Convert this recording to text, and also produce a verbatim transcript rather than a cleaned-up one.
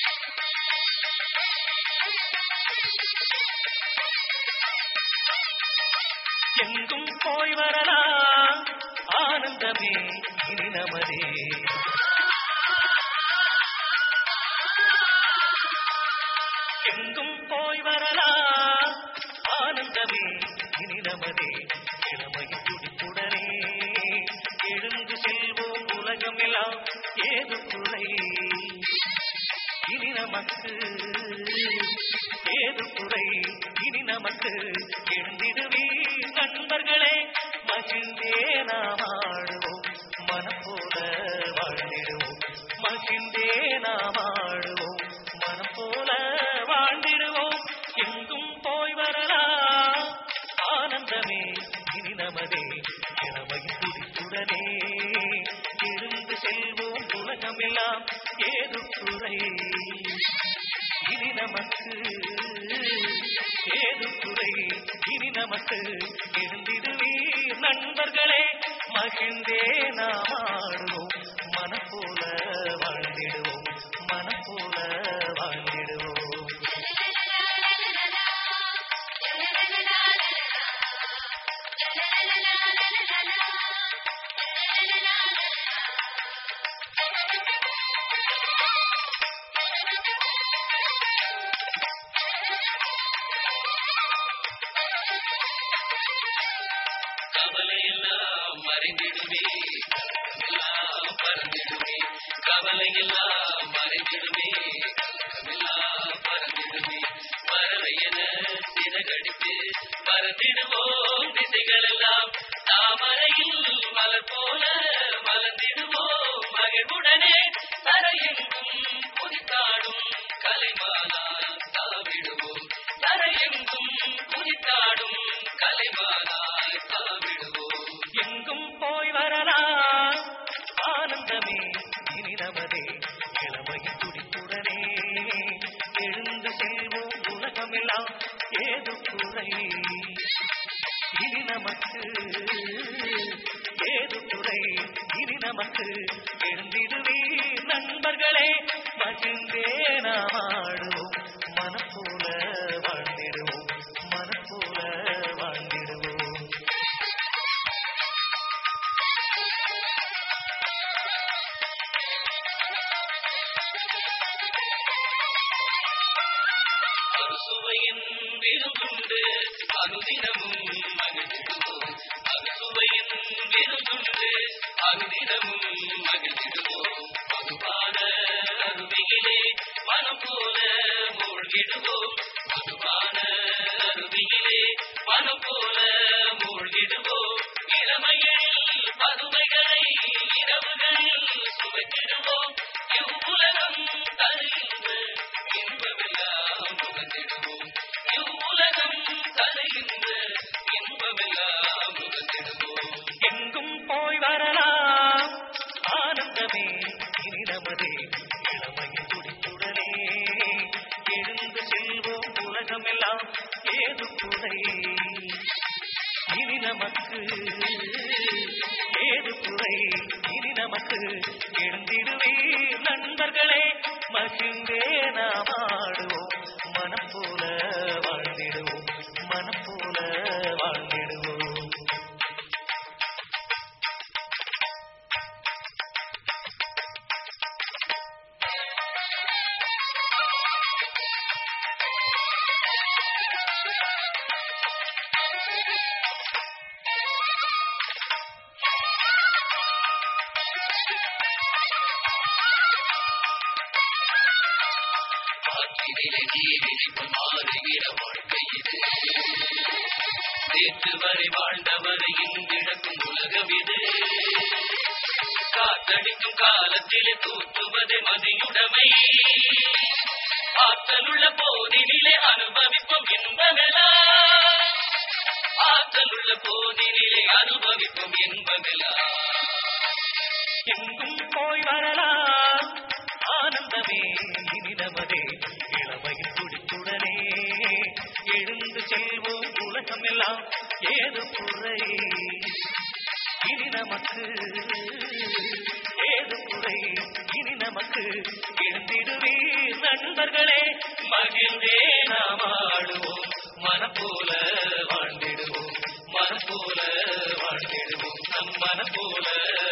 எங்கும் போய் வரலாம் ஆனந்தமே இனி நமதே. எங்கும் போய் வரலாம் ஆனந்தமே இனி நமதே. இளமையின் துடிப்புடனே எழுந்து செல்வோம் உலகம் எல்லாம் ஏது குறை இனி நமக்கு, ஏது குறை இனி நமக்கு. எழுந்திடுவீர் நண்பர்களே, மகிழ்ந்தே நாம் ஆடுவோம், மனம் போல வாழ்ந்திடுவோம். மகிழ்ந்தே நாம் ஆடுவோம், மனம் போல வாழ்ந்திடுவோம். எங்கும் போய் வரலாம் ஆனந்தமே இனி நமதே. இளமையின் துடிப்புடனே எழுந்து செல்வோம் உலகம் எல்லாம் ஏது குறை இனி நமக்கு, ஏது குறை இனி நமக்கு. எழுந்திடுவீர் நண்பர்களே, மகிழ்ந்தே நாம் ஆடுவோம், மனம் போல வாழ்ந்திடுவோம், மனம் போல வாழ்ந்திடுவோம். கவலையெல்லாம் மறைந்திடுவே, எல்லாம் பறந்திடுவே. கவலையெல்லாம் மறைந்திடுவே, எல்லாம் பறந்திடுவே. பறவையென சிறகடித்து பறந்திடுவோம் திசைகளெல்லாம். தாமரையில் மலர் போல மலர்ந்திடுவோம் மகிழ்வுடனே. தரையெங்கும் குதித்தாடும் கலைமானால் தாவிடுவோம். தரையெங்கும் குதித்தாடும் கலைமானால் தாவிடுவோம். எங்கும் போய் வரலாம் ஆனந்தமே இனி நமதே. இளமையின் துடிப்புடனே எழுந்து செல்வோம் உலகம் எல்லாம் ஏது குறை இனி நமக்கு, ஏது குறை இனி நமக்கு. எழுந்திடுவீர் நண்பர்களே, மகிழ்ந்தே நாம் ஆடுவோம், மனம் போல வாழ்ந்திடுவோம், மனம் போல வாழ்ந்திடுவோம். அறுசுவையின் விருந்துண்டு அனுதினமும் மகிழ்ந்திடுவோம். அறுசுவையின் விருந்துண்டு அனுதினமும் மகிழ்ந்திடுவோம். மதுபான அருவியிலே மனம் போல மூழ்கிடுவோம். மதுபான அருவியிலே மனம் போல மூழ்கிடுவோம். இளமையில் பதுமைகளை இரவுகளில் சுவைத்திடுவோம். இவ்வுலகம் தருகின்ற இன்பமெல்லாம் முகத்திடுவோம். இவ்வுலகம் தருகின்ற இன்பமெல்லாம் முகத்திடுவோம். எங்கும் போய் வரலாம் ஆனந்தமே இனி நமதே. இளமையின் துடிப்புடனே எழுந்து செல்வோம் உலகம் எல்லாம் ஏது குறை இனி நமக்கு, ஏது குறை இனி நமக்கு. எழுந்திடுவீர் நண்பர்களே, மகிழ்ந்தே நாம் ஆடுவோம், மனம் போல வாழ்ந்திடுவோம், மனம் போல வாழ்ந்திடுவோம். ஆற்றினிலே நீரிழிப்பு மாறுகிற வாழ்க்கை இது. நேற்று வரை வாழ்ந்தவரை இன்றிழக்கும் உலகம் இது. காத்தடிக்கும் காலத்திலே தூற்றுவதே மதியுடைமை. ஆற்றலுள்ள போதினிலே அனுபவிப்போம் இன்பமெல்லாம். ஆற்றலுள்ள போதினிலே அனுபவிப்போம் இன்பமெல்லாம். எங்கும் போய் வரலாம் ஆனந்தமே இனி நமதே. இளமையின் துடிப்புடனே எழுந்து செல்வோம் உலகம் எல்லாம் ஏது குறை இனி நமக்கு, ஏது குறை இனி நமக்கு. எழுந்திடுவீர் நண்பர்களே மகிழ்ந்தே நாம் ஆடுவோம் மனம் போல வாழ்ந்திடுவோம் மனம் போல வாழ்ந்திடுவோம் நம் மனம் போல